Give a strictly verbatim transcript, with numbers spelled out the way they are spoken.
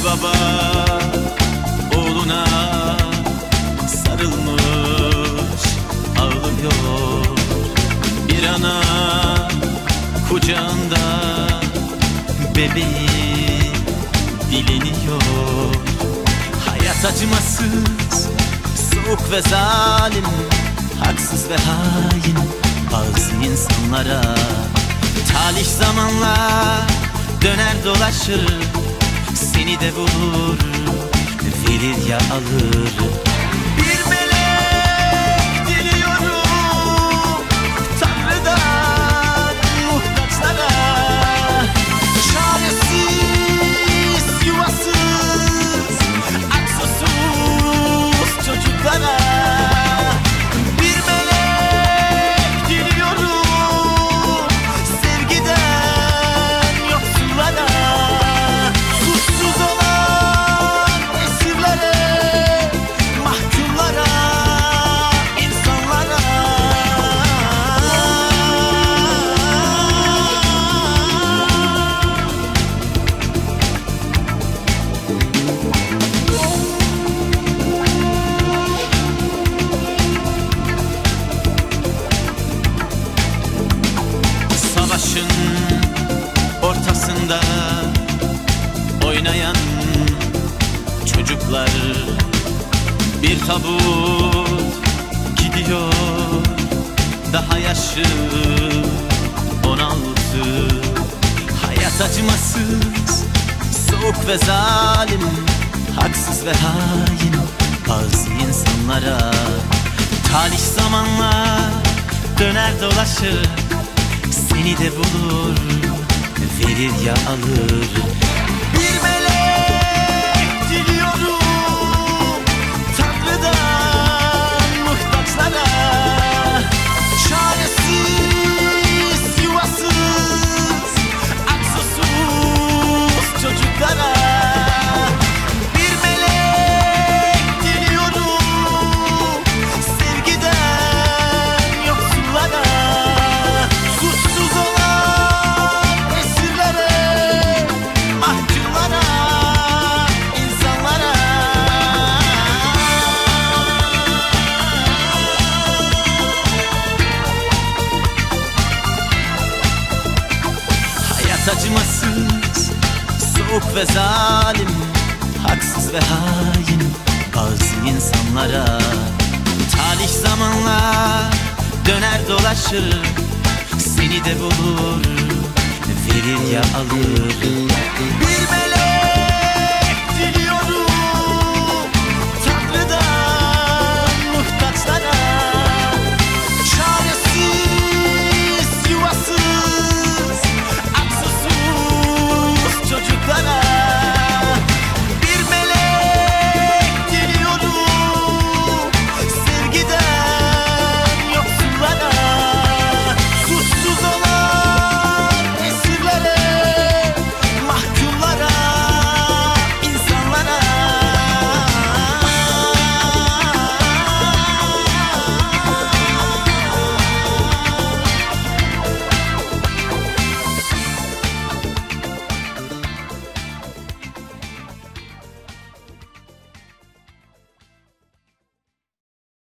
baba oğluna sarılmış ağlıyor. Bir ana kucağında bebeği dileniyor. Hayat acımasız, soğuk ve zalim, haksız ve hain bazı insanlara. Talih zamanla döner dolaşır, seni de bulur, verir ya alır. Bir melek diliyorum Tanrı'dan muhtaçlara, çaresiz, yuvasız, aksosuz çocuklara. Bir melek diliyorum sevgiden yoksullara, suçsuz olan esirlere, mahkumlara, insanlara. Savaşın ortasında oynayan çocuklar, bir tabut gidiyor, daha yaşı on altı. Hayat acımasız, soğuk ve zalim, haksız ve hain bazı insanlara. Talih zamanla döner dolaşır, seni de bulur, verir ya alır. Bir melek diliyorum Tanrı'dan muhtaçlara, çaresiz, yuvasız, aksosuz çocuklara. Bir melek diliyorum sevgiden yoksullara, suçsuz olan esirlere, mahkumlara, insanlara. Hayat acımasız, soğuk ve zalim, haksız ve hain bazı insanlara. Talih zamanla döner dolaşır, seni de bulur, verir ya alır. Bir